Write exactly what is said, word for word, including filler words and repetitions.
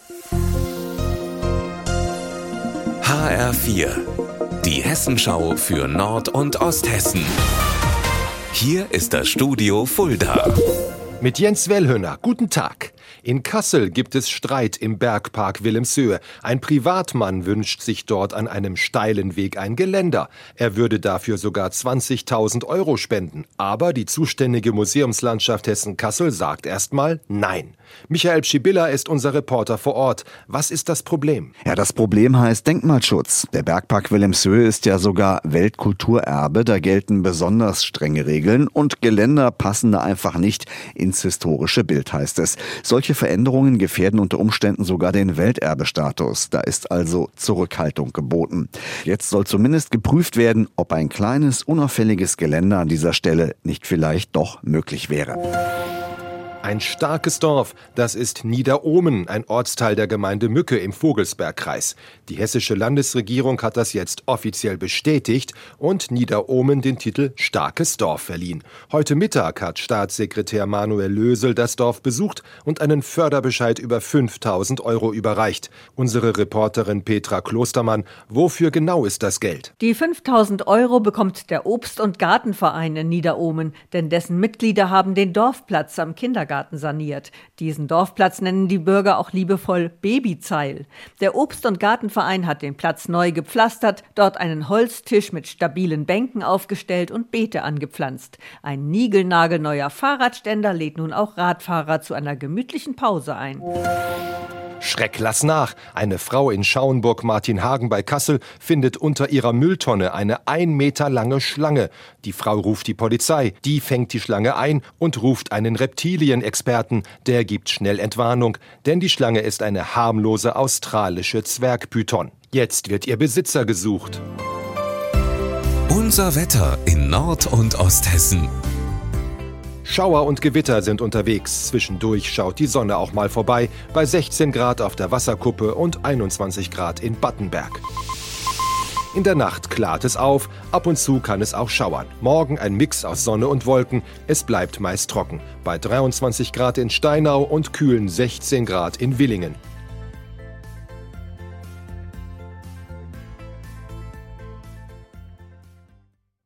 H R vier, die Hessenschau für Nord- und Osthessen. Hier ist das Studio Fulda. Mit Jens Wellhöner, guten Tag. In Kassel gibt es Streit im Bergpark Wilhelmshöhe. Ein Privatmann wünscht sich dort an einem steilen Weg ein Geländer. Er würde dafür sogar zwanzigtausend Euro spenden. Aber die zuständige Museumslandschaft Hessen-Kassel sagt erstmal Nein. Michael Pschibilla ist unser Reporter vor Ort. Was ist das Problem? Ja, das Problem heißt Denkmalschutz. Der Bergpark Wilhelmshöhe ist ja sogar Weltkulturerbe. Da gelten besonders strenge Regeln und Geländer passen da einfach nicht ins historische Bild, heißt es. Solche Veränderungen gefährden unter Umständen sogar den Welterbestatus. Da ist also Zurückhaltung geboten. Jetzt soll zumindest geprüft werden, ob ein kleines, unauffälliges Geländer an dieser Stelle nicht vielleicht doch möglich wäre. Ein starkes Dorf, das ist Niederohmen, ein Ortsteil der Gemeinde Mücke im Vogelsbergkreis. Die hessische Landesregierung hat das jetzt offiziell bestätigt und Niederohmen den Titel Starkes Dorf verliehen. Heute Mittag hat Staatssekretär Manuel Lösel das Dorf besucht und einen Förderbescheid über fünftausend Euro überreicht. Unsere Reporterin Petra Klostermann, wofür genau ist das Geld? Die fünftausend Euro bekommt der Obst- und Gartenverein in Niederohmen, denn dessen Mitglieder haben den Dorfplatz am Kindergarten saniert. Diesen Dorfplatz nennen die Bürger auch liebevoll Babyzeil. Der Obst- und Gartenverein hat den Platz neu gepflastert, dort einen Holztisch mit stabilen Bänken aufgestellt und Beete angepflanzt. Ein niegelnagelneuer Fahrradständer lädt nun auch Radfahrer zu einer gemütlichen Pause ein. Schreck lass nach. Eine Frau in Schauenburg-Martinhagen bei Kassel findet unter ihrer Mülltonne eine ein Meter lange Schlange. Die Frau ruft die Polizei, die fängt die Schlange ein und ruft einen Reptilienexperten. Der gibt schnell Entwarnung, denn die Schlange ist eine harmlose australische Zwergpython. Jetzt wird ihr Besitzer gesucht. Unser Wetter in Nord- und Osthessen. Schauer und Gewitter sind unterwegs. Zwischendurch schaut die Sonne auch mal vorbei, bei sechzehn Grad auf der Wasserkuppe und einundzwanzig Grad in Battenberg. In der Nacht klart es auf, ab und zu kann es auch schauern. Morgen ein Mix aus Sonne und Wolken, es bleibt meist trocken. Bei dreiundzwanzig Grad in Steinau und kühlen sechzehn Grad in Willingen.